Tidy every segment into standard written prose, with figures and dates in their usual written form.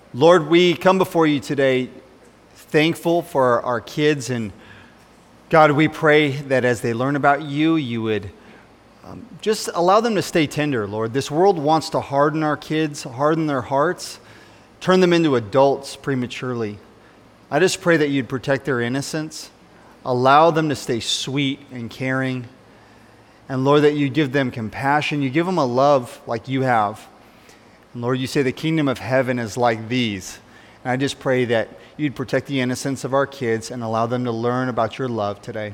Lord, we come before you today thankful for our kids, and God, we pray that as they learn about you, you would just allow them to stay tender, Lord. This world wants to harden our kids, harden their hearts, turn them into adults prematurely. I just pray that you'd protect their innocence, allow them to stay sweet and caring, and Lord, that you give them compassion, you give them a love like you have. And Lord, you say the kingdom of heaven is like these. And I just pray that you'd protect the innocence of our kids and allow them to learn about your love today.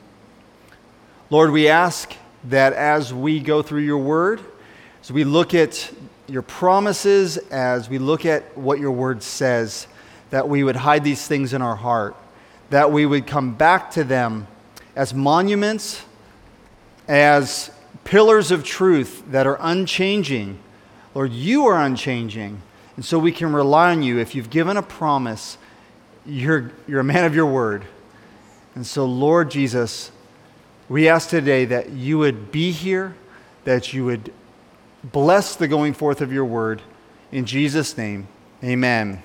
Lord, we ask that as we go through your word, as we look at your promises, as we look at what your word says, that we would hide these things in our heart, that we would come back to them as monuments, as pillars of truth that are unchanging. Lord, you are unchanging, and so we can rely on you. If you've given a promise, you're a man of your word. And so, Lord Jesus, we ask today that you would be here, that you would bless the going forth of your word. In Jesus' name, amen.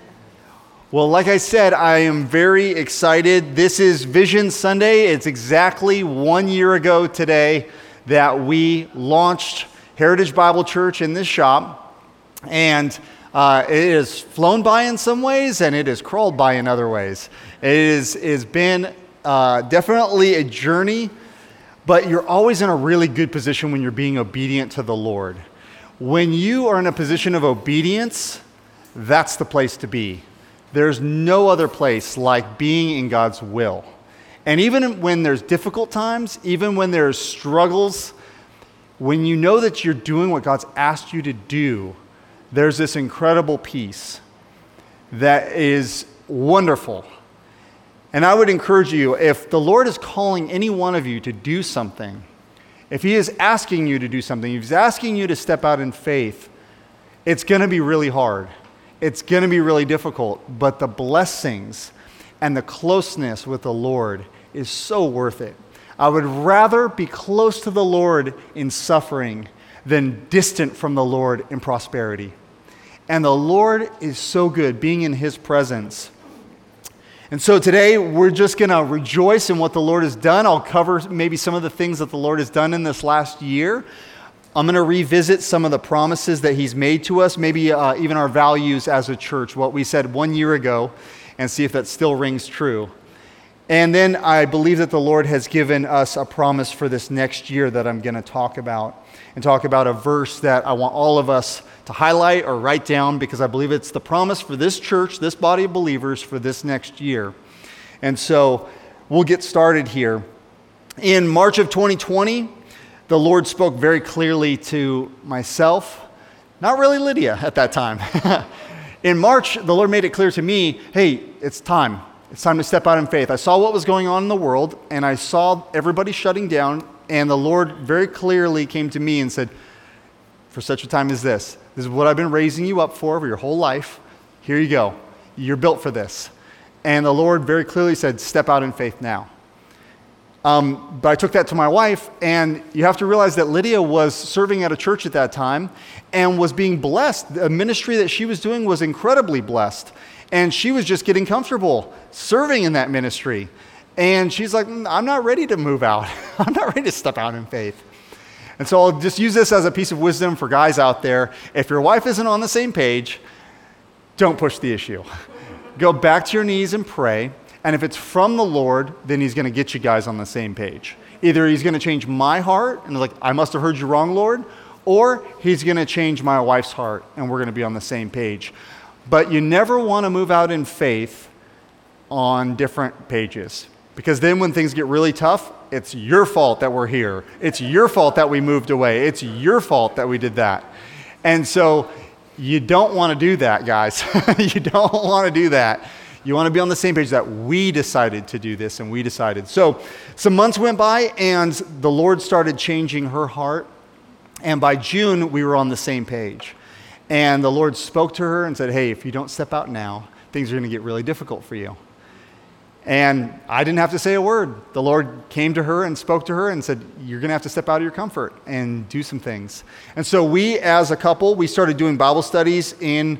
Well, like I said, I am very excited. This is Vision Sunday. It's exactly 1 year ago today that we launched Heritage Bible Church in this shop, and it has flown by in some ways, and it has crawled by in other ways. It has been definitely a journey, but you're always in a really good position when you're being obedient to the Lord. When you are in a position of obedience, that's the place to be. There's no other place like being in God's will. And even when there's difficult times, even when there's struggles, when you know that you're doing what God's asked you to do, there's this incredible peace that is wonderful. And I would encourage you, if the Lord is calling any one of you to do something, if he is asking you to do something, if he's asking you to step out in faith, it's going to be really hard. It's going to be really difficult, but the blessings and the closeness with the Lord is so worth it. I would rather be close to the Lord in suffering than distant from the Lord in prosperity. And the Lord is so good, being in his presence. And so today, we're just going to rejoice in what the Lord has done. I'll cover maybe some of the things that the Lord has done in this last year. I'm going to revisit some of the promises that he's made to us, maybe even our values as a church, what we said 1 year ago, and see if that still rings true. And then I believe that the Lord has given us a promise for this next year that I'm going to talk about, and talk about a verse that I want all of us to highlight or write down, because I believe it's the promise for this church, this body of believers for this next year. And so we'll get started here. In March of 2020, the Lord spoke very clearly to myself, not really Lydia at that time. In March, the Lord made it clear to me, hey, it's time. It's time to step out in faith. I saw what was going on in the world, and I saw everybody shutting down, and the Lord very clearly came to me and said, for such a time as this is what I've been raising you up for your whole life. Here you go. You're built for this. And the Lord very clearly said, step out in faith now. But I took that to my wife, and you have to realize that Lydia was serving at a church at that time and was being blessed. The ministry that she was doing was incredibly blessed. And she was just getting comfortable serving in that ministry. And she's like, I'm not ready to move out. I'm not ready to step out in faith. And so I'll just use this as a piece of wisdom for guys out there. If your wife isn't on the same page, don't push the issue. Go back to your knees and pray. And if it's from the Lord, then he's going to get you guys on the same page. Either he's going to change my heart, and like, I must have heard you wrong, Lord, or he's going to change my wife's heart, and we're going to be on the same page. But you never want to move out in faith on different pages, because then when things get really tough, it's your fault that we're here. It's your fault that we moved away. It's your fault that we did that. And so you don't want to do that, guys. You don't want to do that. You want to be on the same page that we decided to do this, and we decided. So some months went by, and the Lord started changing her heart. And by June, we were on the same page. And the Lord spoke to her and said, hey, if you don't step out now, things are going to get really difficult for you. And I didn't have to say a word. The Lord came to her and spoke to her and said, you're going to have to step out of your comfort and do some things. And so we, as a couple, we started doing Bible studies in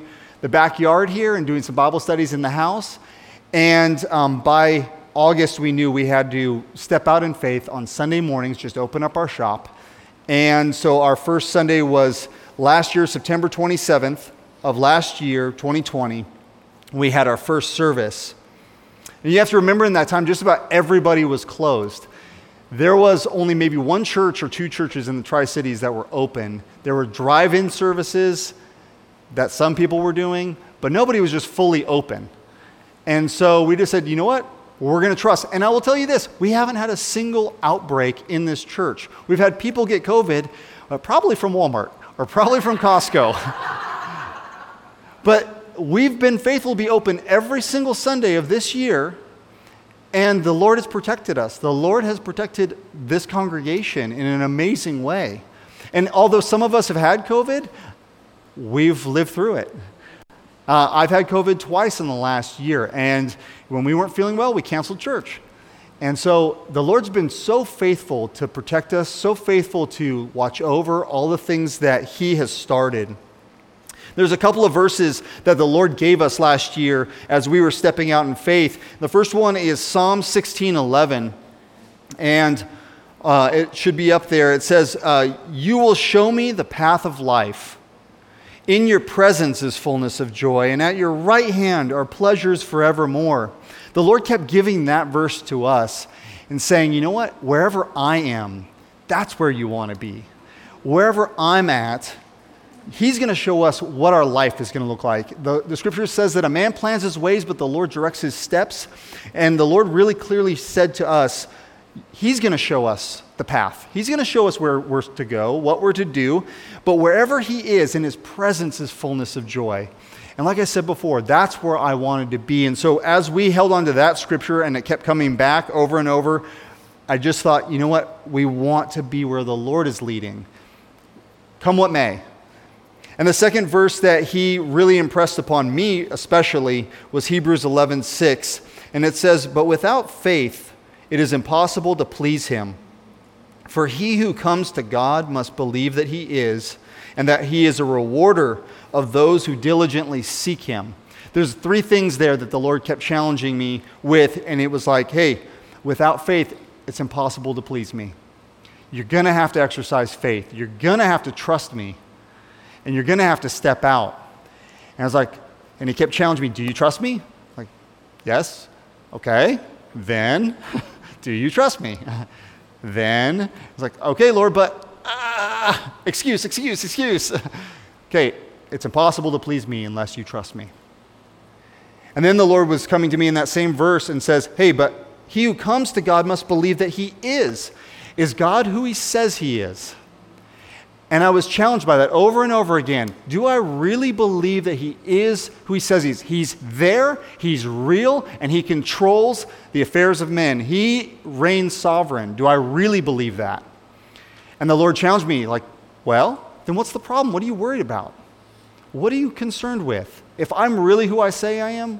the backyard here and doing some Bible studies in the house. And by August, we knew we had to step out in faith on Sunday mornings, just open up our shop. And so our first Sunday was last year, September 27th of last year, 2020. We had our first service. And you have to remember in that time, just about everybody was closed. There was only maybe one church or two churches in the Tri-Cities that were open. There were drive-in services that some people were doing, but nobody was just fully open. And so we just said, you know what? We're going to trust. And I will tell you this, we haven't had a single outbreak in this church. We've had people get COVID, probably from Walmart or probably from Costco. But we've been faithful to be open every single Sunday of this year, and the Lord has protected us. The Lord has protected this congregation in an amazing way. And although some of us have had COVID, we've lived through it. I've had COVID twice in the last year, and when we weren't feeling well, we canceled church. And so the Lord's been so faithful to protect us, so faithful to watch over all the things that He has started. There's a couple of verses that the Lord gave us last year as we were stepping out in faith. The first one is Psalm 16:11, and it should be up there. It says, "You will show me the path of life. In your presence is fullness of joy, and at your right hand are pleasures forevermore." The Lord kept giving that verse to us and saying, you know what? Wherever I am, that's where you want to be. Wherever I'm at, He's going to show us what our life is going to look like. The scripture says that a man plans his ways, but the Lord directs his steps. And the Lord really clearly said to us, He's going to show us the path. He's going to show us where we're to go, what we're to do. But wherever He is, in His presence is fullness of joy. And like I said before, that's where I wanted to be. And so as we held on to that scripture and it kept coming back over and over, I just thought, you know what? We want to be where the Lord is leading, come what may. And the second verse that He really impressed upon me especially was Hebrews 11:6. And it says, "But without faith it is impossible to please Him. For he who comes to God must believe that He is, and that He is a rewarder of those who diligently seek Him." There's three things there that the Lord kept challenging me with, and it was like, hey, without faith, it's impossible to please me. You're going to have to exercise faith. You're going to have to trust me, and you're going to have to step out. And I was like, and He kept challenging me, do you trust me? Like, yes. Okay. Then, do you trust me? Then, I was like, okay, Lord, but excuse. Okay, it's impossible to please me unless you trust me. And then the Lord was coming to me in that same verse and says, hey, but he who comes to God must believe that He is. Is God who He says He is? And I was challenged by that over and over again. Do I really believe that He is who He says He is? He's there, He's real, and He controls the affairs of men. He reigns sovereign. Do I really believe that? And the Lord challenged me, like, well, then what's the problem? What are you worried about? What are you concerned with? If I'm really who I say I am,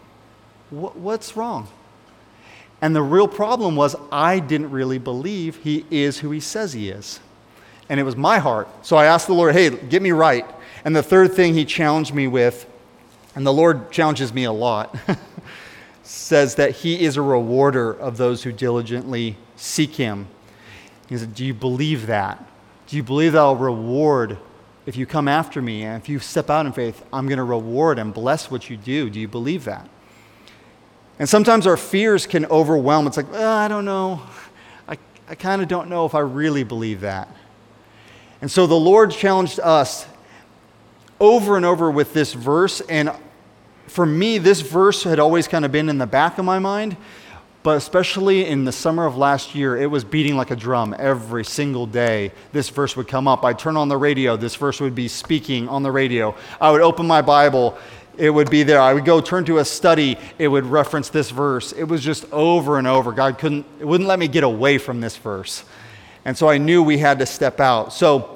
what's wrong? And the real problem was I didn't really believe He is who He says He is. And it was my heart. So I asked the Lord, hey, get me right. And the third thing He challenged me with, and the Lord challenges me a lot, says that He is a rewarder of those who diligently seek Him. He said, do you believe that? Do you believe that I'll reward if you come after me? And if you step out in faith, I'm going to reward and bless what you do. Do you believe that? And sometimes our fears can overwhelm. It's like, I don't know. I kind of don't know if I really believe that. And so the Lord challenged us over and over with this verse. And for me, this verse had always kind of been in the back of my mind. But especially in the summer of last year, it was beating like a drum every single day. This verse would come up. I'd turn on the radio. This verse would be speaking on the radio. I would open my Bible. It would be there. I would go turn to a study. It would reference this verse. It was just over and over. God wouldn't let me get away from this verse. And so I knew we had to step out. So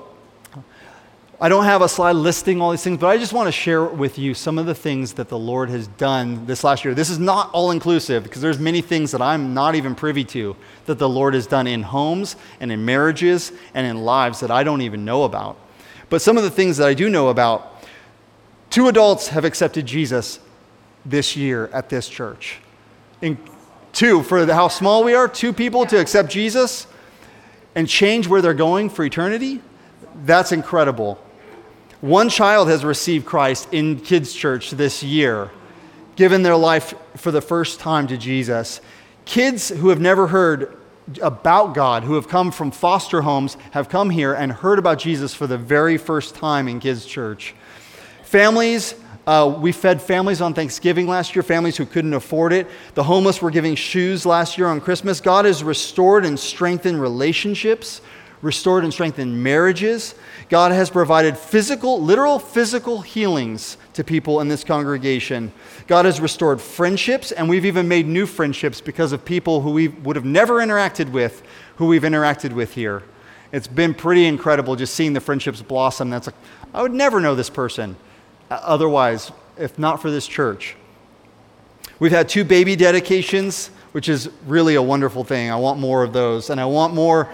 I don't have a slide listing all these things, but I just want to share with you some of the things that the Lord has done this last year. This is not all-inclusive because there's many things that I'm not even privy to that the Lord has done in homes and in marriages and in lives that I don't even know about. But some of the things that I do know about, 2 adults have accepted Jesus this year at this church. In 2, for how small we are, 2 people to accept Jesus and change where they're going for eternity, that's incredible. 1 child has received Christ in kids' church this year, given their life for the first time to Jesus. Kids who have never heard about God, who have come from foster homes, have come here and heard about Jesus for the very first time in kids' church. Families, we fed families on Thanksgiving last year, families who couldn't afford it. The homeless were giving shoes last year on Christmas. God has restored and strengthened relationships, restored and strengthened marriages. God has provided literal physical healings to people in this congregation. God has restored friendships, and we've even made new friendships because of people who we would have never interacted with, who we've interacted with here. It's been pretty incredible just seeing the friendships blossom. That's like, I would never know this person otherwise, if not for this church. We've had 2 baby dedications, which is really a wonderful thing. I want more of those, and I want more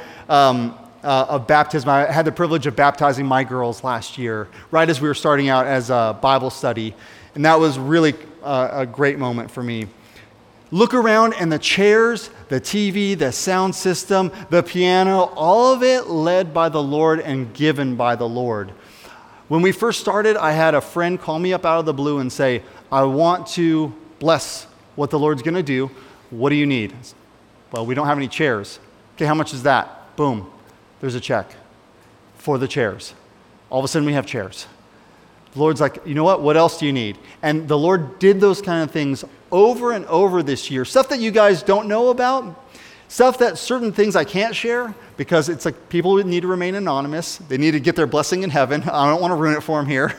of baptism. I had the privilege of baptizing my girls last year, right as we were starting out as a Bible study, and that was really a great moment for me. Look around, and the chairs, the TV, the sound system, the piano, all of it led by the Lord and given by the Lord. When we first started, I had a friend call me up out of the blue and say, I want to bless what the Lord's going to do. What do you need? Well, we don't have any chairs. Okay, how much is that? Boom. There's a check for the chairs. All of a sudden, we have chairs. The Lord's like, you know what? What else do you need? And the Lord did those kind of things over and over this year. Stuff that you guys don't know about. Stuff that certain things I can't share because it's like people need to remain anonymous. They need to get their blessing in heaven. I don't want to ruin it for them here.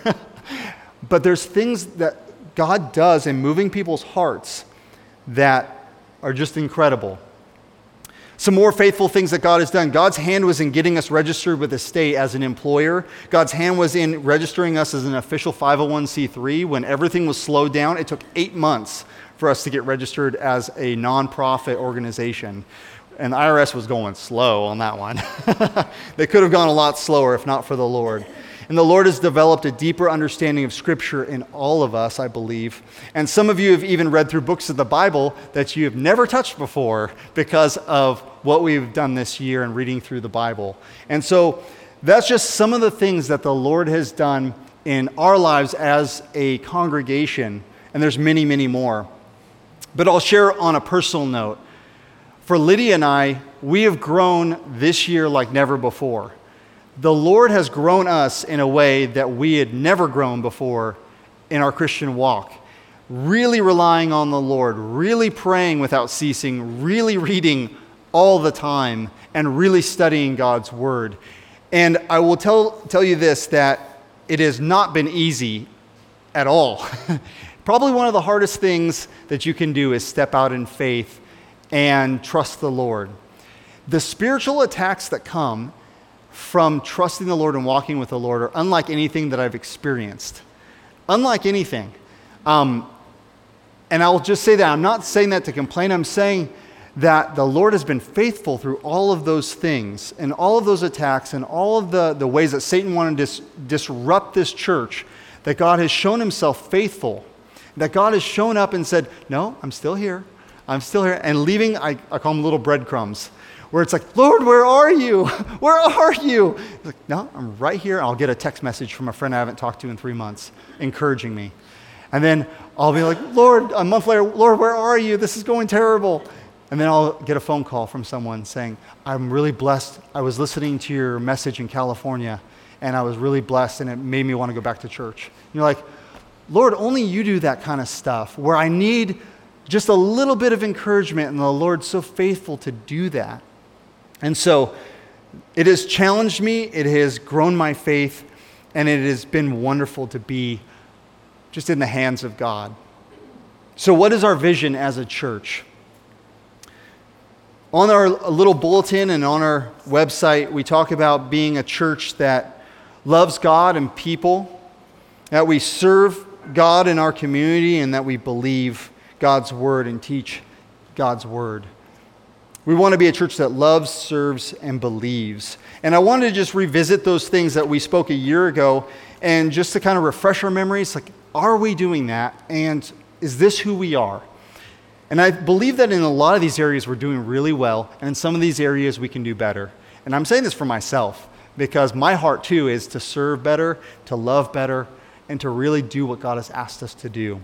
But there's things that God does in moving people's hearts that are just incredible. Some more faithful things that God has done. God's hand was in getting us registered with the state as an employer. God's hand was in registering us as an official 501c3. When everything was slowed down, it took 8 months for us to get registered as a nonprofit organization. And the IRS was going slow on that one. They could have gone a lot slower if not for the Lord. And the Lord has developed a deeper understanding of Scripture in all of us, I believe. And some of you have even read through books of the Bible that you have never touched before because of what we've done this year in reading through the Bible. And so that's just some of the things that the Lord has done in our lives as a congregation. And there's many, many more. But I'll share on a personal note. For Lydia and I, we have grown this year like never before. The Lord has grown us in a way that we had never grown before in our Christian walk. Really relying on the Lord, really praying without ceasing, really reading all the time, and really studying God's Word. And I will tell you this, that it has not been easy at all. Probably one of the hardest things that you can do is step out in faith and trust the Lord. The spiritual attacks that come from trusting the Lord and walking with the Lord are unlike anything that I've experienced. Unlike anything. And I'll just say that. I'm not saying that to complain. I'm saying that the Lord has been faithful through all of those things and all of those attacks and all of the ways that Satan wanted to disrupt this church, that God has shown himself faithful. That God has shown up and said, no, I'm still here. I'm still here. And leaving, I call them little breadcrumbs, where it's like, Lord, where are you? Where are you? He's like, no, I'm right here. I'll get a text message from a friend I haven't talked to in 3 months, encouraging me. And then I'll be like, Lord, a month later, Lord, where are you? This is going terrible. And then I'll get a phone call from someone saying, I'm really blessed. I was listening to your message in California, and I was really blessed, and it made me want to go back to church. And you're like, Lord, only you do that kind of stuff, where I need just a little bit of encouragement, and the Lord's so faithful to do that. And so it has challenged me, it has grown my faith, and it has been wonderful to be just in the hands of God. So what is our vision as a church? On our little bulletin and on our website, we talk about being a church that loves God and people, that we serve God in our community, and that we believe God's word and teach God's word. We want to be a church that loves, serves, and believes. And I wanted to just revisit those things that we spoke a year ago and just to kind of refresh our memories, like, are we doing that? And is this who we are? And I believe that in a lot of these areas we're doing really well, and in some of these areas we can do better. And I'm saying this for myself because my heart too is to serve better, to love better, and to really do what God has asked us to do.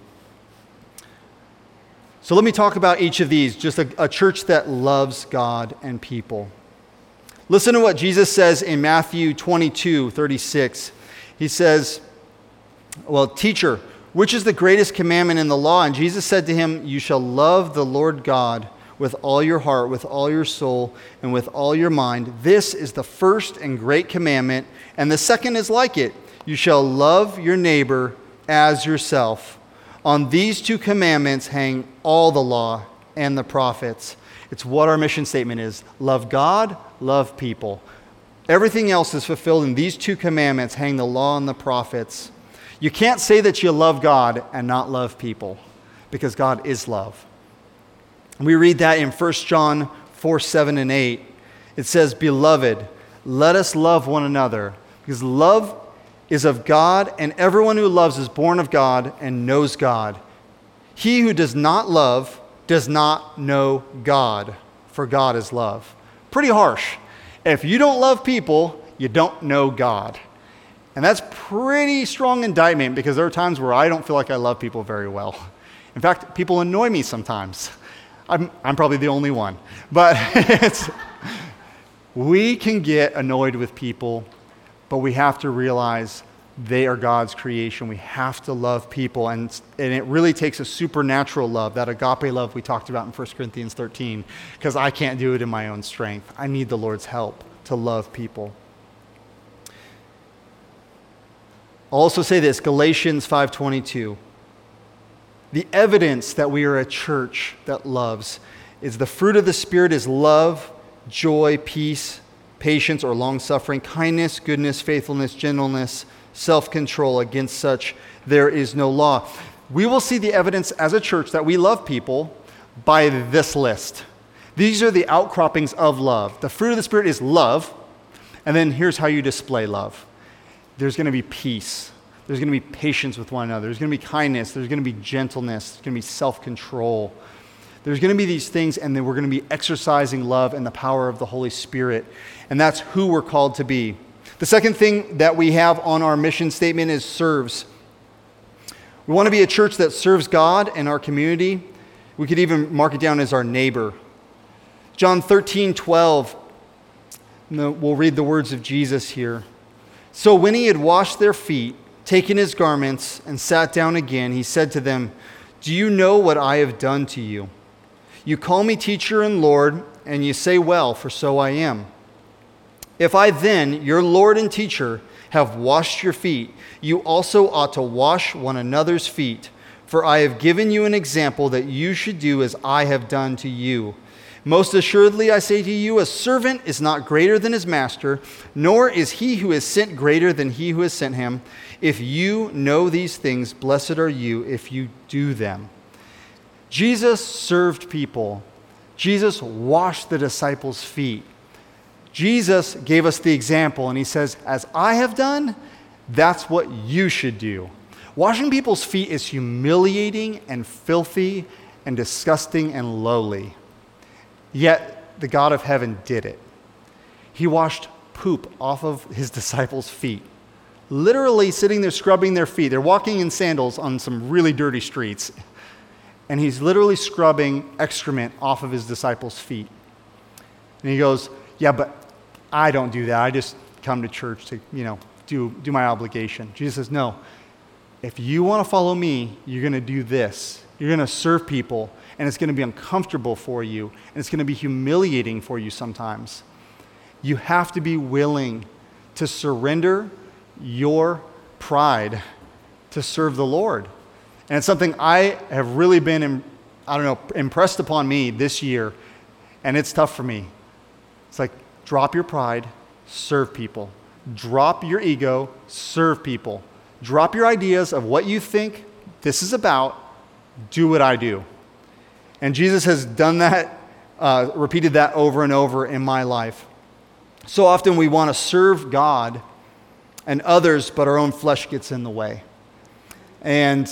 So let me talk about each of these, just a church that loves God and people. Listen to what Jesus says in Matthew 22:36. He says, well, teacher, which is the greatest commandment in the law? And Jesus said to him, you shall love the Lord God with all your heart, with all your soul, and with all your mind. This is the first and great commandment, and the second is like it. You shall love your neighbor as yourself. On these two commandments hang all the law and the prophets. It's what our mission statement is. Love God, love people. Everything else is fulfilled in these two commandments, hang the law and the prophets. You can't say that you love God and not love people, because God is love. We read that in 1 John 4:7 and 8. It says, Beloved, let us love one another, because love is of God, and everyone who loves is born of God and knows God. He who does not love does not know God, for God is love. Pretty harsh. If you don't love people, you don't know God. And that's pretty strong indictment, because there are times where I don't feel like I love people very well. In fact, people annoy me sometimes. I'm probably the only one. But we can get annoyed with people, but we have to realize they are God's creation. We have to love people, and it really takes a supernatural love, that agape love we talked about in 1 Corinthians 13, because I can't do it in my own strength. I need the Lord's help to love people. I'll also say this, Galatians 5:22. The evidence that we are a church that loves is the fruit of the Spirit is love, joy, peace, patience or long-suffering, kindness, goodness, faithfulness, gentleness, self-control. Against such there is no law. We will see the evidence as a church that we love people by this list. These are the outcroppings of love. The fruit of the Spirit is love, and then here's how you display love. There's going to be peace. There's going to be patience with one another. There's going to be kindness. There's going to be gentleness. There's going to be self-control. There's going to be these things, and then we're going to be exercising love and the power of the Holy Spirit. And that's who we're called to be. The second thing that we have on our mission statement is serves. We want to be a church that serves God and our community. We could even mark it down as our neighbor. John 13:12. We'll read the words of Jesus here. So when he had washed their feet, taken his garments, and sat down again, he said to them, Do you know what I have done to you? You call me teacher and Lord, and you say, Well, for so I am. If I then, your Lord and teacher, have washed your feet, you also ought to wash one another's feet. For I have given you an example that you should do as I have done to you. Most assuredly, I say to you, a servant is not greater than his master, nor is he who is sent greater than he who has sent him. If you know these things, blessed are you if you do them. Jesus served people. Jesus washed the disciples' feet. Jesus gave us the example, and he says, as I have done, that's what you should do. Washing people's feet is humiliating and filthy and disgusting and lowly. Yet the God of heaven did it. He washed poop off of his disciples' feet, literally sitting there scrubbing their feet. They're walking in sandals on some really dirty streets, and he's literally scrubbing excrement off of his disciples' feet. And he goes, yeah, but I don't do that. I just come to church to, do my obligation. Jesus says, no, if you want to follow me, you're going to do this. You're going to serve people, and it's going to be uncomfortable for you, and it's going to be humiliating for you sometimes. You have to be willing to surrender your pride to serve the Lord. And it's something I have really been, impressed upon me this year, and it's tough for me. It's like, drop your pride, serve people. Drop your ego, serve people. Drop your ideas of what you think this is about, do what I do. And Jesus has done that repeated that over and over in my life. So often we want to serve God and others, but our own flesh gets in the way. And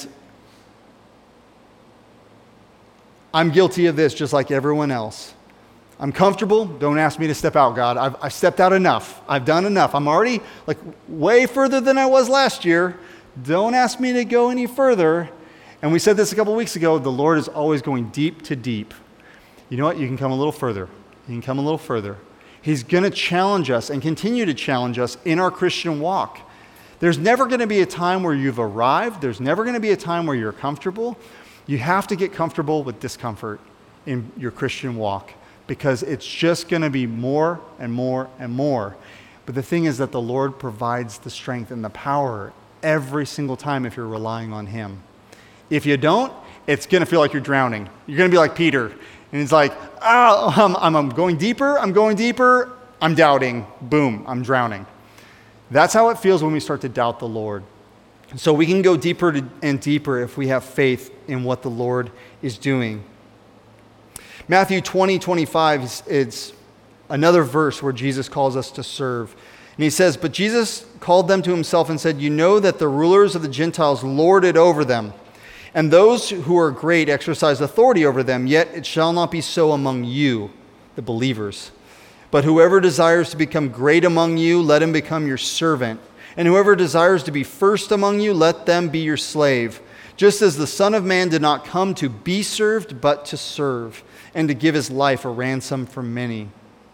I'm guilty of this just like everyone else. I'm comfortable. Don't ask me to step out, God. I've stepped out enough. I've done enough. I'm already way further than I was last year. Don't ask me to go any further. And we said this a couple weeks ago. The Lord is always going deep to deep. You know what? You can come a little further. You can come a little further. He's going to challenge us and continue to challenge us in our Christian walk. There's never going to be a time where you've arrived. There's never going to be a time where you're comfortable. You have to get comfortable with discomfort in your Christian walk because it's just going to be more and more and more. But the thing is that the Lord provides the strength and the power every single time if you're relying on Him. If you don't, it's going to feel like you're drowning. You're going to be like Peter. And it's like, I'm going deeper, I'm doubting, boom, I'm drowning. That's how it feels when we start to doubt the Lord. So we can go deeper and deeper if we have faith in what the Lord is doing. Matthew 20:25, it's another verse where Jesus calls us to serve. And he says, "But Jesus called them to himself and said, 'You know that the rulers of the Gentiles lord it over them, and those who are great exercise authority over them, yet it shall not be so among you, the believers. But whoever desires to become great among you, let him become your servant. And whoever desires to be first among you, let them be your slave. Just as the Son of Man did not come to be served, but to serve, and to give his life a ransom for many.'"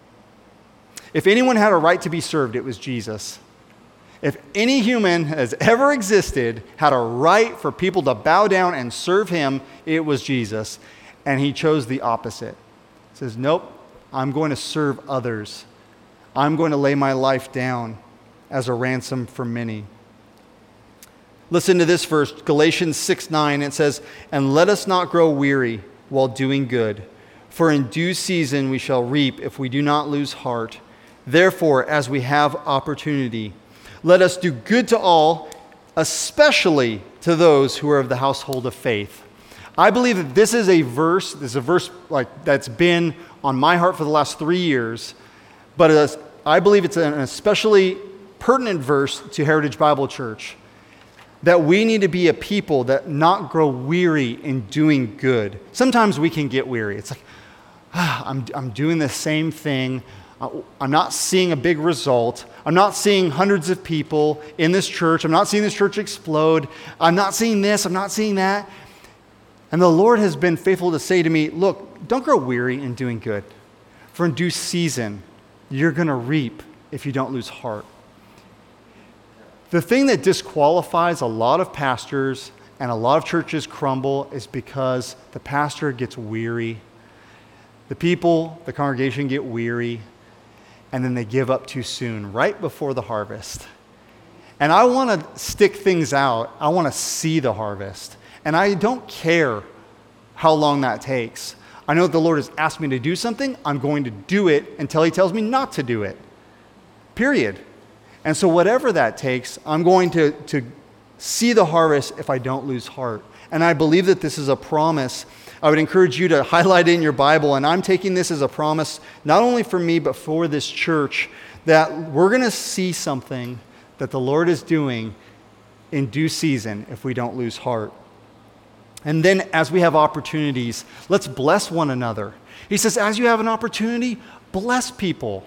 If anyone had a right to be served, it was Jesus. If any human has ever existed, had a right for people to bow down and serve him, it was Jesus. And he chose the opposite. He says, nope, I'm going to serve others. I'm going to lay my life down as a ransom for many. Listen to this verse, Galatians 6:9. It says, "And let us not grow weary while doing good, for in due season we shall reap if we do not lose heart. Therefore, as we have opportunity, let us do good to all, especially to those who are of the household of faith." I believe that this is a verse that's been on my heart for the last 3 years, but I believe it's an especially pertinent verse to Heritage Bible Church, that we need to be a people that not grow weary in doing good. Sometimes we can get weary. It's like, I'm doing the same thing. I'm not seeing a big result. I'm not seeing hundreds of people in this church. I'm not seeing this church explode. I'm not seeing this. I'm not seeing that. And the Lord has been faithful to say to me, look, don't grow weary in doing good. For in due season, you're going to reap if you don't lose heart. The thing that disqualifies a lot of pastors and a lot of churches crumble is because the pastor gets weary. The people, the congregation get weary. And then they give up too soon, right before the harvest. And I want to stick things out. I want to see the harvest. And I don't care how long that takes. I know the Lord has asked me to do something. I'm going to do it until He tells me not to do it. Period. And so whatever that takes, I'm going to see the harvest if I don't lose heart. And I believe that this is a promise. I would encourage you to highlight it in your Bible, and I'm taking this as a promise, not only for me, but for this church, that we're going to see something that the Lord is doing in due season if we don't lose heart. And then as we have opportunities, let's bless one another. He says, as you have an opportunity, bless people.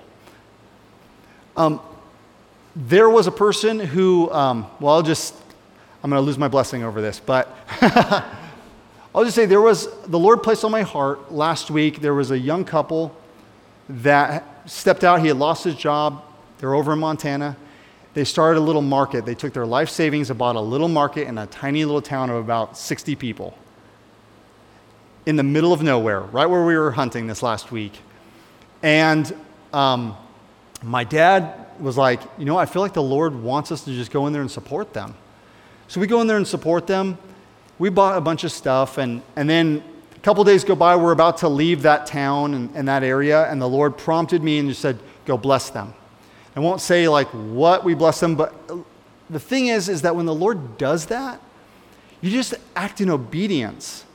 There was a person who, I'm going to lose my blessing over this, but I'll just say the Lord placed on my heart last week, there was a young couple that stepped out. He had lost his job. They're over in Montana. They started a little market. They took their life savings and bought a little market in a tiny little town of about 60 people in the middle of nowhere, right where we were hunting this last week. And my dad was like, I feel like the Lord wants us to just go in there and support them. So we go in there and support them. We bought a bunch of stuff, and then a couple days go by, we're about to leave that town and that area, and the Lord prompted me and just said, go bless them. I won't say what we bless them, but the thing is that when the Lord does that, you just act in obedience.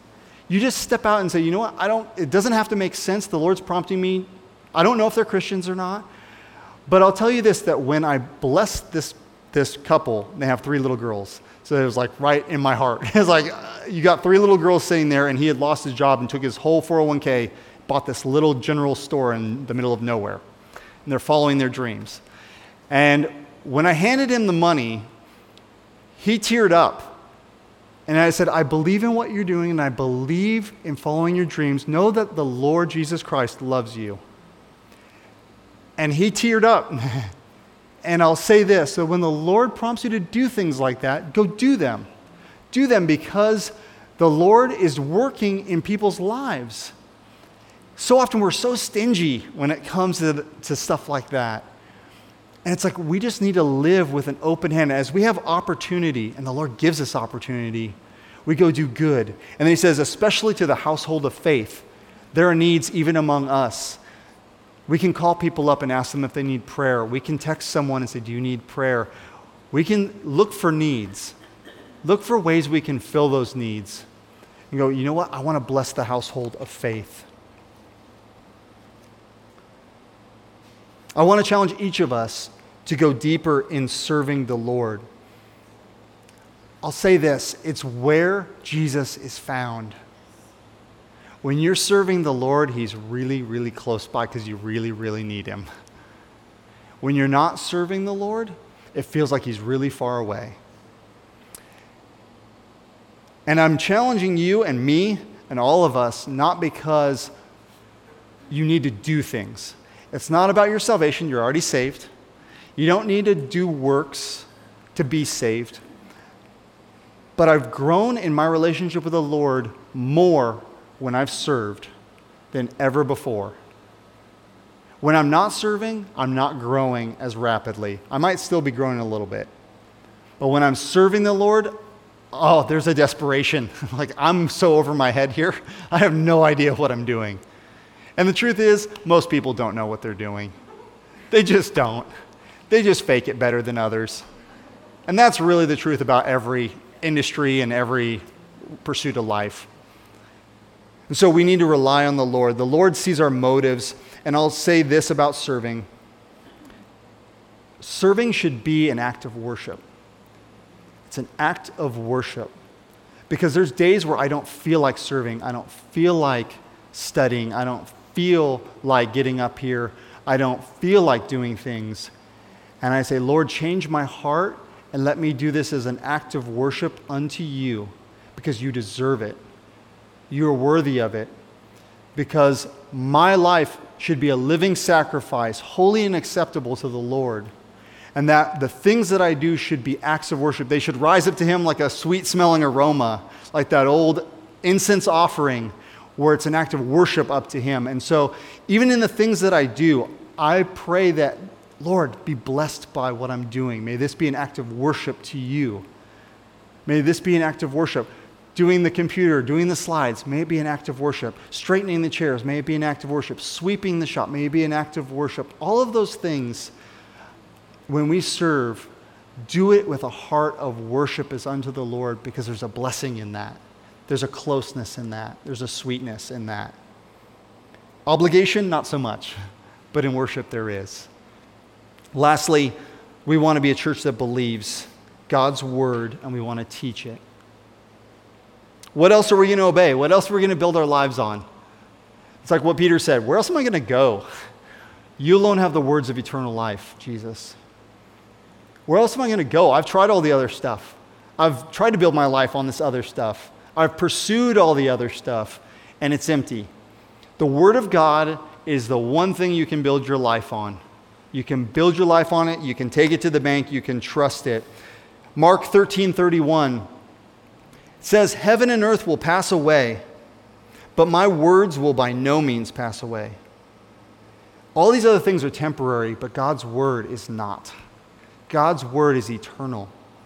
You just step out and say, you know what, it doesn't have to make sense. The Lord's prompting me. I don't know if they're Christians or not. But I'll tell you this, that when I blessed this couple, they have 3 little girls. So it was like right in my heart. It was like, you got 3 little girls sitting there, and he had lost his job and took his whole 401k, bought this little general store in the middle of nowhere. And they're following their dreams. And when I handed him the money, he teared up. And I said, I believe in what you're doing, and I believe in following your dreams. Know that the Lord Jesus Christ loves you. And he teared up. And I'll say this, so when the Lord prompts you to do things like that, go do them. Do them because the Lord is working in people's lives. So often we're so stingy when it comes to stuff like that. And it's like we just need to live with an open hand. As we have opportunity, and the Lord gives us opportunity, we go do good. And then he says, especially to the household of faith, there are needs even among us. We can call people up and ask them if they need prayer. We can text someone and say, do you need prayer? We can look for needs. Look for ways we can fill those needs. And go, you know what? I want to bless the household of faith. I want to challenge each of us to go deeper in serving the Lord. I'll say this, it's where Jesus is found. When you're serving the Lord, he's really, really close by because you really, really need him. When you're not serving the Lord, it feels like he's really far away. And I'm challenging you and me and all of us, not because you need to do things. It's not about your salvation. You're already saved. You don't need to do works to be saved. But I've grown in my relationship with the Lord more when I've served than ever before. When I'm not serving, I'm not growing as rapidly. I might still be growing a little bit. But when I'm serving the Lord, there's a desperation. Like, I'm so over my head here. I have no idea what I'm doing. And the truth is, most people don't know what they're doing. They just don't. They just fake it better than others. And that's really the truth about every industry and every pursuit of life. And so we need to rely on the Lord. The Lord sees our motives. And I'll say this about serving. Serving should be an act of worship. It's an act of worship. Because there's days where I don't feel like serving. I don't feel like studying. I don't feel like getting up here. I don't feel like doing things. And I say, Lord, change my heart and let me do this as an act of worship unto you because you deserve it. You are worthy of it. Because my life should be a living sacrifice, holy and acceptable to the Lord. And that the things that I do should be acts of worship. They should rise up to him like a sweet-smelling aroma, like that old incense offering where it's an act of worship up to him. And so even in the things that I do, I pray that, Lord, be blessed by what I'm doing. May this be an act of worship to you. May this be an act of worship. Doing the computer, doing the slides, may it be an act of worship. Straightening the chairs, may it be an act of worship. Sweeping the shop, may it be an act of worship. All of those things, when we serve, do it with a heart of worship as unto the Lord because there's a blessing in that. There's a closeness in that. There's a sweetness in that. Obligation, not so much, but in worship there is. Lastly, we want to be a church that believes God's word and we want to teach it. What else are we going to obey? What else are we going to build our lives on? It's like what Peter said, where else am I going to go? You alone have the words of eternal life, Jesus. Where else am I going to go? I've tried all the other stuff. I've tried to build my life on this other stuff. I've pursued all the other stuff, and it's empty. The Word of God is the one thing you can build your life on. You can build your life on it. You can take it to the bank. You can trust it. Mark 13:31 says, heaven and earth will pass away, but my words will by no means pass away. All these other things are temporary, but God's word is not. God's word is eternal.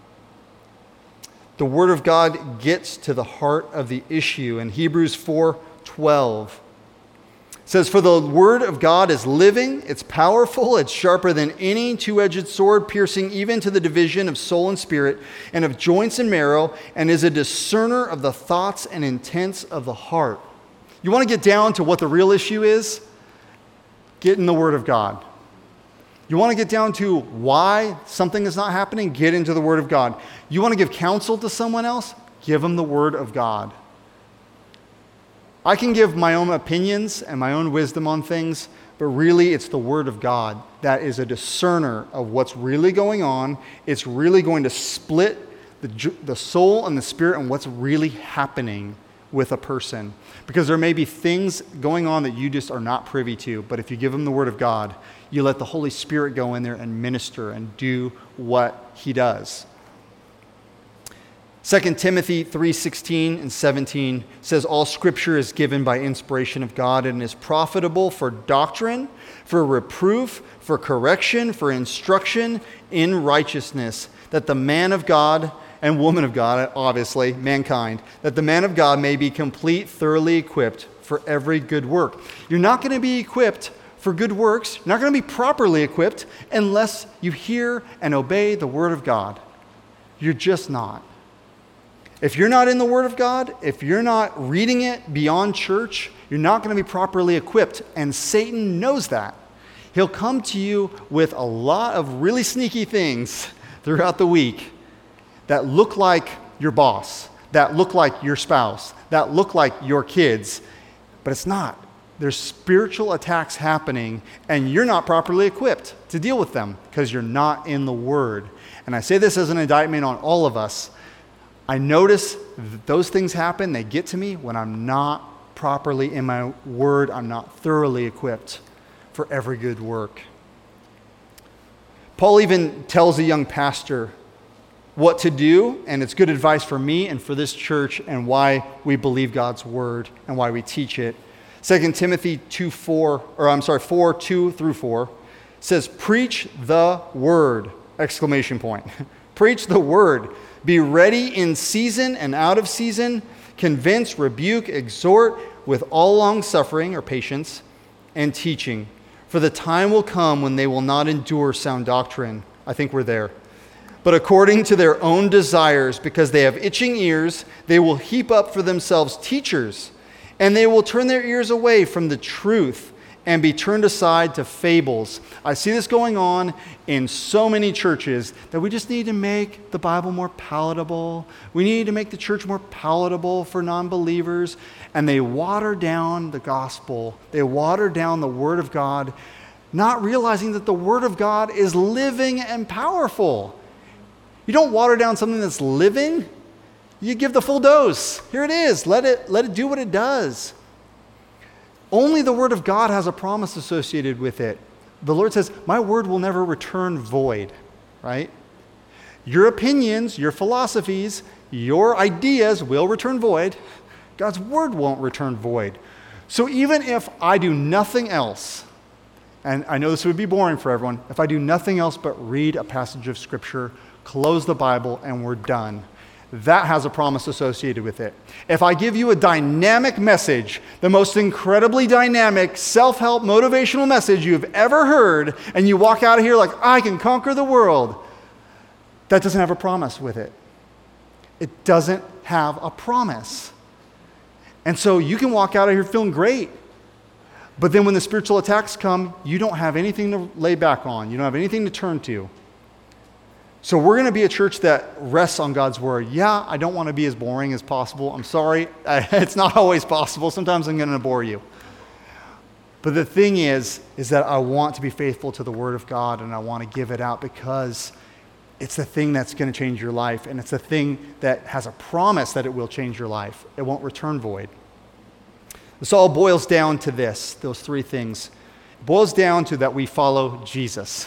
The word of God gets to the heart of the issue. In Hebrews 4:12, It says, "For the word of God is living, it's powerful, it's sharper than any two-edged sword, piercing even to the division of soul and spirit, and of joints and marrow, and is a discerner of the thoughts and intents of the heart." You want to get down to what the real issue is? Get in the Word of God. You want to get down to why something is not happening? Get into the Word of God. You want to give counsel to someone else? Give them the Word of God. I can give my own opinions and my own wisdom on things, but really it's the Word of God that is a discerner of what's really going on. It's really going to split the soul and the spirit and what's really happening with a person. Because there may be things going on that you just are not privy to, but if you give them the Word of God, you let the Holy Spirit go in there and minister and do what He does. 2 Timothy 3:16 and 17 says, "All Scripture is given by inspiration of God and is profitable for doctrine, for reproof, for correction, for instruction in righteousness, that the man of God," and woman of God, obviously, mankind, "that the man of God may be complete, thoroughly equipped for every good work." You're not going to be equipped for good works. You're not going to be properly equipped unless you hear and obey the Word of God. You're just not. If you're not in the Word of God, if you're not reading it beyond church, you're not going to be properly equipped. And Satan knows that. He'll come to you with a lot of really sneaky things throughout the week that look like your boss, that look like your spouse, that look like your kids, but it's not. There's spiritual attacks happening, and you're not properly equipped to deal with them because you're not in the Word. And I say this as an indictment on all of us. I notice that those things happen, they get to me when I'm not properly in my Word, I'm not thoroughly equipped for every good work. Paul even tells a young pastor what to do, and it's good advice for me and for this church and why we believe God's Word and why we teach it. 2 Timothy 4:2-4 says, "Preach the Word!" Exclamation point. Preach the Word. "Be ready in season and out of season. Convince, rebuke, exhort with all long suffering," or patience, "and teaching. For the time will come when they will not endure sound doctrine." I think we're there. "But according to their own desires, because they have itching ears, they will heap up for themselves teachers, and they will turn their ears away from the truth and be turned aside to fables." I see this going on in so many churches that we just need to make the Bible more palatable. We need to make the church more palatable for non-believers. And they water down the gospel. They water down the Word of God, not realizing that the Word of God is living and powerful. You don't water down something that's living. You give the full dose. Here it is. Let it do what it does. Only the Word of God has a promise associated with it. The Lord says, "My word will never return void," right? Your opinions, your philosophies, your ideas will return void. God's word won't return void. So even if I do nothing else, and I know this would be boring for everyone, if I do nothing else but read a passage of Scripture, close the Bible, and we're done, that has a promise associated with it. If I give you a dynamic message, the most incredibly dynamic, self-help, motivational message you've ever heard, and you walk out of here like, "I can conquer the world," that doesn't have a promise with it. It doesn't have a promise. And so you can walk out of here feeling great, but then when the spiritual attacks come, you don't have anything to lay back on. You don't have anything to turn to. So we're going to be a church that rests on God's Word. Yeah, I don't want to be as boring as possible. I'm sorry. It's not always possible. Sometimes I'm going to bore you. But the thing is that I want to be faithful to the Word of God, and I want to give it out because it's the thing that's going to change your life, and it's the thing that has a promise that it will change your life. It won't return void. This all boils down to this, those three things. It boils down to that we follow Jesus.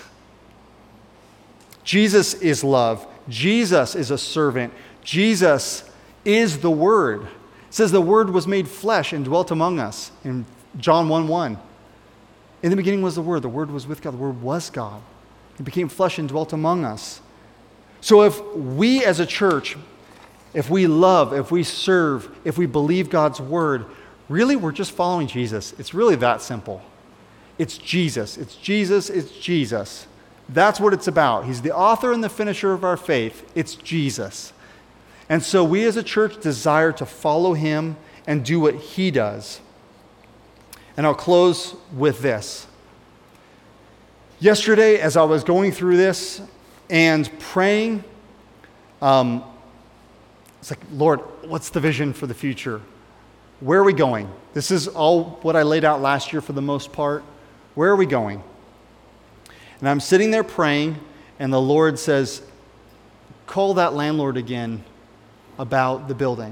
Jesus is love. Jesus is a servant. Jesus is the Word. It says the Word was made flesh and dwelt among us in John 1:1. In the beginning was the Word. The Word was with God. The Word was God. It became flesh and dwelt among us. So if we as a church, if we love, if we serve, if we believe God's Word, really, we're just following Jesus. It's really that simple. It's Jesus. It's Jesus. It's Jesus. That's what it's about. He's the author and the finisher of our faith. It's Jesus. And so we as a church desire to follow him and do what he does. And I'll close with this. Yesterday, as I was going through this and praying, it's like, Lord, what's the vision for the future? Where are we going? This is all what I laid out last year for the most part. Where are we going? And I'm sitting there praying, and the Lord says, call that landlord again about the building.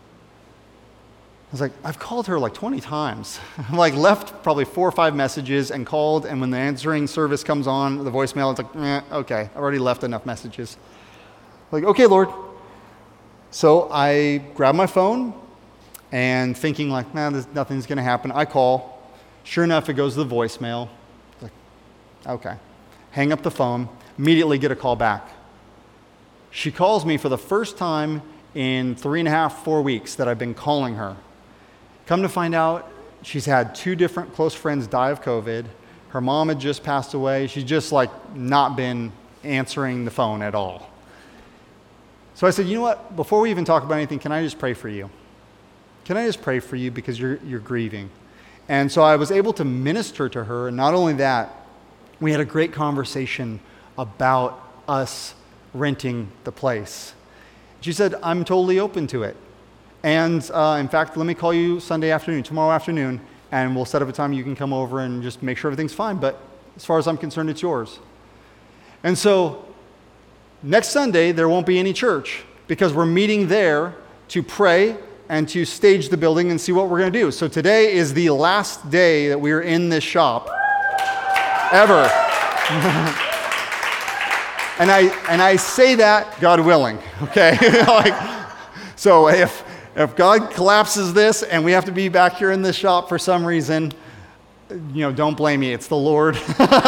I was like, I've called her like 20 times. I'm like left probably 4 or 5 messages and called, and when the answering service comes on, the voicemail, it's like, okay, I've already left enough messages. Like, okay, Lord. So I grab my phone and thinking like, nothing's going to happen. I call. Sure enough, it goes to the voicemail. Like, okay. Hang up the phone, immediately get a call back. She calls me for the first time in 3.5, 4 weeks that I've been calling her. Come to find out, she's had 2 different close friends die of COVID. Her mom had just passed away. She's just like not been answering the phone at all. So I said, you know what? Before we even talk about anything, can I just pray for you? Can I just pray for you because you're grieving? And so I was able to minister to her. And not only that, we had a great conversation about us renting the place. She said, I'm totally open to it. And in fact, let me call you tomorrow afternoon, and we'll set up a time you can come over and just make sure everything's fine. But as far as I'm concerned, it's yours. And so next Sunday, there won't be any church because we're meeting there to pray and to stage the building and see what we're going to do. So today is the last day that we're in this shop ever. And I say that God willing, okay? So if God collapses this and we have to be back here in this shop for some reason, don't blame me. It's the Lord.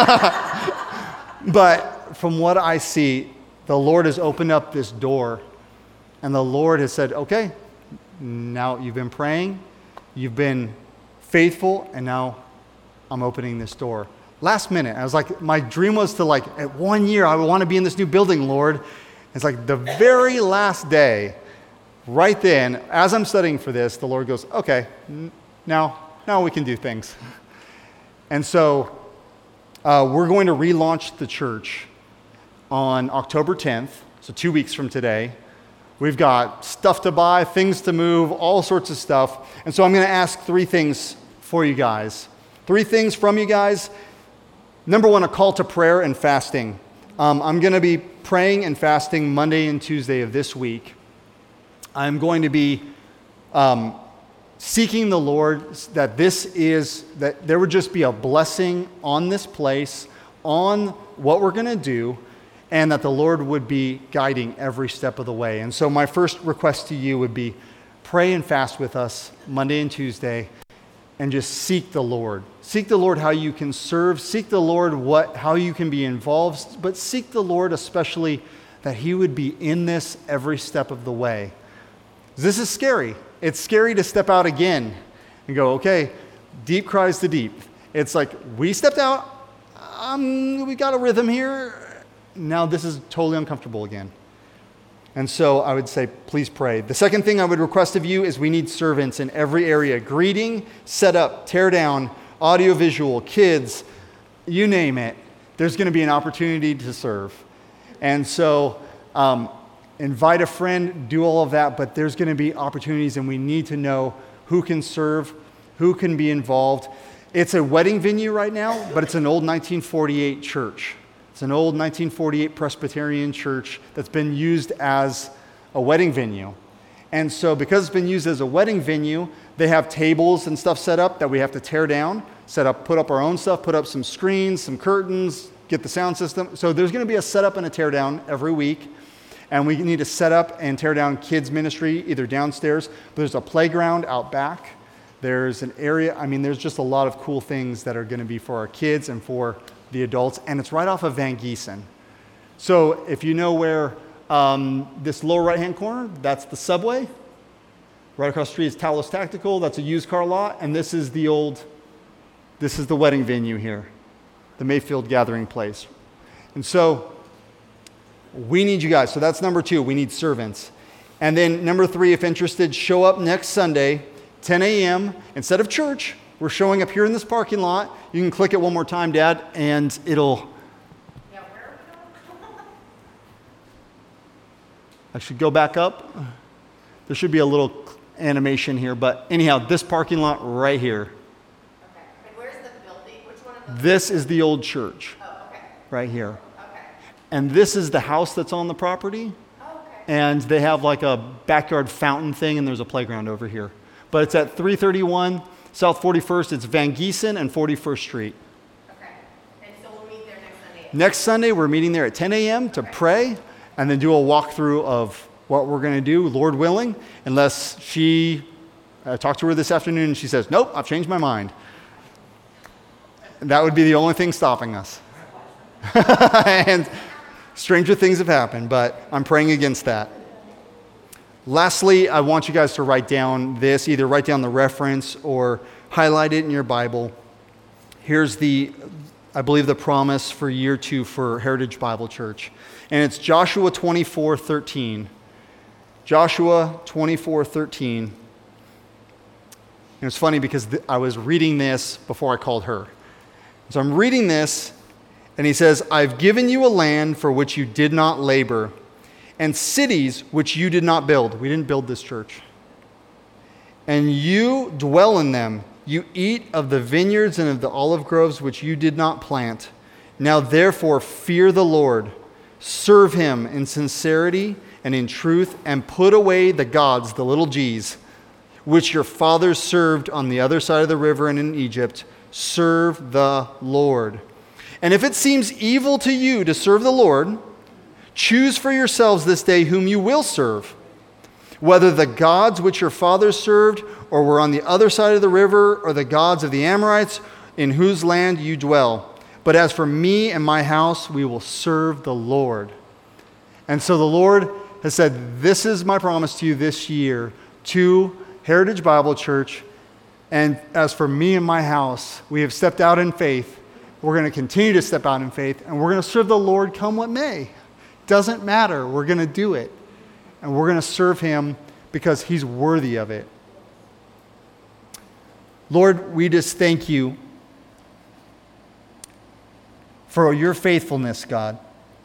But from what I see, the Lord has opened up this door, and the Lord has said, okay, now you've been praying, you've been faithful, and now I'm opening this door. Last minute, I was like, my dream was to at 1 year, I would want to be in this new building, Lord. It's like the very last day, right then, as I'm studying for this, the Lord goes, okay, now we can do things. And so we're going to relaunch the church on October 10th, so 2 weeks from today. We've got stuff to buy, things to move, all sorts of stuff. And so I'm going to ask 3 things for you guys. 3 things from you guys. Number 1, a call to prayer and fasting. I'm going to be praying and fasting Monday and Tuesday of this week. I'm going to be seeking the Lord that there would just be a blessing on this place, on what we're going to do, and that the Lord would be guiding every step of the way. And so my first request to you would be pray and fast with us Monday and Tuesday and just seek the Lord. Seek the Lord how you can serve. Seek the Lord how you can be involved. But seek the Lord especially that he would be in this every step of the way. This is scary. It's scary to step out again and go, okay, deep cries to deep. It's like, we stepped out. We got a rhythm here. Now this is totally uncomfortable again. And so I would say, please pray. The second thing I would request of you is we need servants in every area. Greeting, set up, tear down, audiovisual, kids, you name it. There's going to be an opportunity to serve. And so invite a friend, do all of that, but there's going to be opportunities, and we need to know who can serve, who can be involved. It's a wedding venue right now, but it's an old 1948 church. It's an old 1948 Presbyterian church that's been used as a wedding venue. And so because it's been used as a wedding venue, they have tables and stuff set up that we have to tear down, put up our own stuff, put up some screens, some curtains, get the sound system. So there's going to be a setup and a tear down every week. And we need to set up and tear down kids ministry, either downstairs. There's a playground out back. There's an area, there's just a lot of cool things that are going to be for our kids and for the adults, and it's right off of Van Giesen. So if you know where this lower right-hand corner, that's the subway. Right across the street is Talos Tactical. That's a used car lot. And this is the wedding venue here, the Mayfield Gathering Place. And so we need you guys. So that's number 2. We need servants. And then number 3, if interested, show up next Sunday, 10 a.m. Instead of church, we're showing up here in this parking lot. You can click it one more time, Dad, and it'll... Yeah, where are we going? I should go back up. There should be a little animation here, but anyhow, this parking lot right here. Okay. And where's the building? Which one of those? This is the old church. Oh, okay. Right here. Okay. And this is the house that's on the property. Oh, okay. And they have like a backyard fountain thing, and there's a playground over here. But it's at 331 South 41st. It's Van Giesen and 41st Street. Okay. And so we'll meet there next Sunday. Next Sunday, we're meeting there at 10 a.m. to pray and then do a walkthrough of what we're going to do, Lord willing, unless I talked to her this afternoon and she says, nope, I've changed my mind. That would be the only thing stopping us. And stranger things have happened, but I'm praying against that. Lastly, I want you guys to write down this, either write down the reference or highlight it in your Bible. Here's I believe the promise for year 2 for Heritage Bible Church. And it's Joshua 24:13. Joshua 24:13. And it's funny because I was reading this before I called her. So I'm reading this, and he says, I've given you a land for which you did not labor, and cities which you did not build. We didn't build this church. And you dwell in them. You eat of the vineyards and of the olive groves which you did not plant. Now therefore fear the Lord. Serve him in sincerity and in truth, and put away the gods, the little g's, which your fathers served on the other side of the river and in Egypt. Serve the Lord. And if it seems evil to you to serve the Lord, choose for yourselves this day whom you will serve, whether the gods which your fathers served or were on the other side of the river, or the gods of the Amorites in whose land you dwell. But as for me and my house, we will serve the Lord. And so the Lord has said, this is my promise to you this year to Heritage Bible Church. And as for me and my house, we have stepped out in faith. We're going to continue to step out in faith, and we're going to serve the Lord come what may. Doesn't matter. We're going to do it. And we're going to serve him because he's worthy of it. Lord, we just thank you for your faithfulness, God.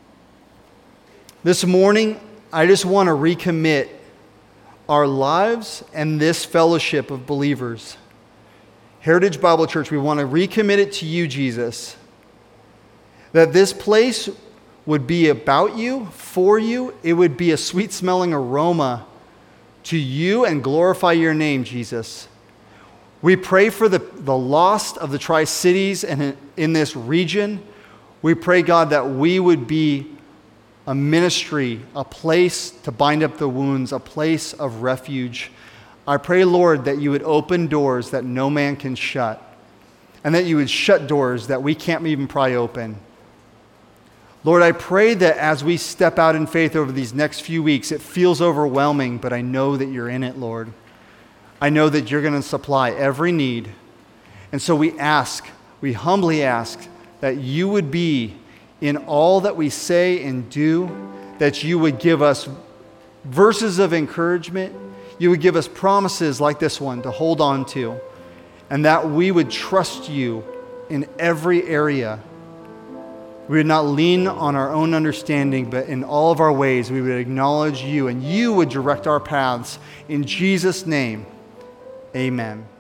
This morning, I just want to recommit our lives and this fellowship of believers. Heritage Bible Church, we want to recommit it to you, Jesus. That this place would be about you, for you. It would be a sweet-smelling aroma to you and glorify your name, Jesus. We pray for the lost of the Tri-Cities and in this region. We pray, God, that we would be a ministry, a place to bind up the wounds, a place of refuge. I pray, Lord, that you would open doors that no man can shut, and that you would shut doors that we can't even pry open. Lord, I pray that as we step out in faith over these next few weeks, it feels overwhelming, but I know that you're in it, Lord. I know that you're going to supply every need. And so we humbly ask that you would be in all that we say and do, that you would give us verses of encouragement, you would give us promises like this one to hold on to, and that we would trust you in every area. We would not lean on our own understanding, but in all of our ways we would acknowledge you, and you would direct our paths. In Jesus' name, amen.